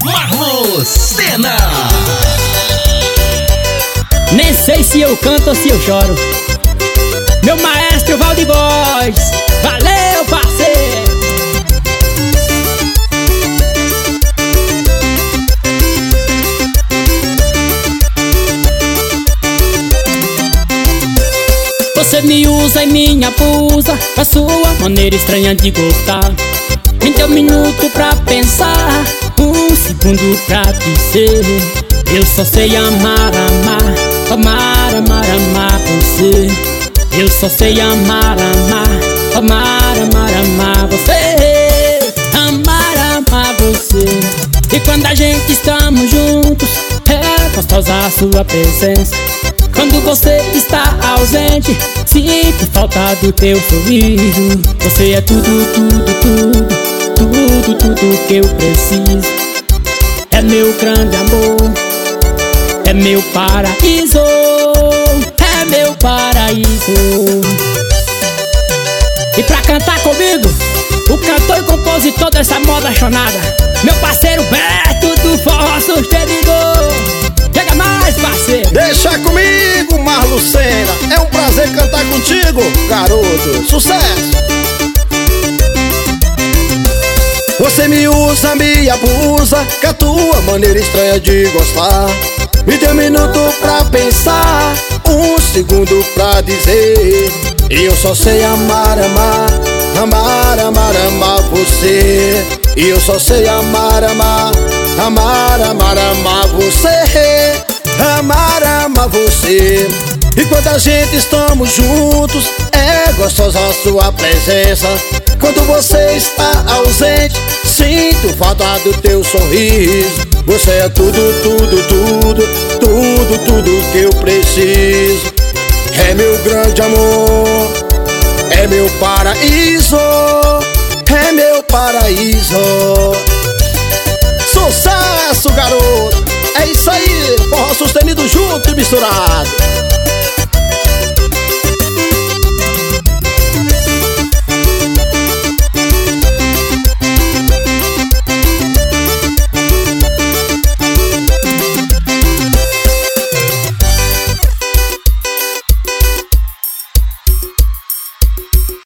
Marlucena. Nem sei se eu canto ou se eu choro. Meu maestro Valdir Góes, valeu, parceiro. Você me usa e me abusa com a sua maneira estranha de gostar. Me deu um minuto pra pensar, um segundo pra dizer: eu só sei amar, amar, amar, amar, amar você. Eu só sei amar, amar, amar, amar, amar você. Amar, amar você. E quando a gente estamos juntos, é gostosa a sua presença. Quando você está ausente, sinto falta do teu sorriso. Você é tudo, tudo, tudo, tudo, tudo que eu preciso. É meu grande amor, é meu paraíso, é meu paraíso. E pra cantar comigo, o cantor e compositor dessa moda chonada, meu parceiro Beto do Forró Sustenidor. Chega mais, parceiro. Deixa comigo, Marlucena. É um prazer cantar contigo, garoto. Sucesso! Você me usa, me abusa com a tua maneira estranha de gostar. Me deu um minuto pra pensar, um segundo pra dizer: eu só sei amar, amar, amar, amar, amar você. Eu só sei amar, amar, amar, amar, amar você. Amar, amar você. E quando a gente estamos juntos, é gostosa a sua presença. Quando você está ausente, sinto falta do teu sorriso. Você é tudo, tudo, tudo, tudo, tudo que eu preciso. É meu grande amor, é meu paraíso, é meu paraíso. Sucesso, garoto! É isso aí, forró sustenido junto e misturado.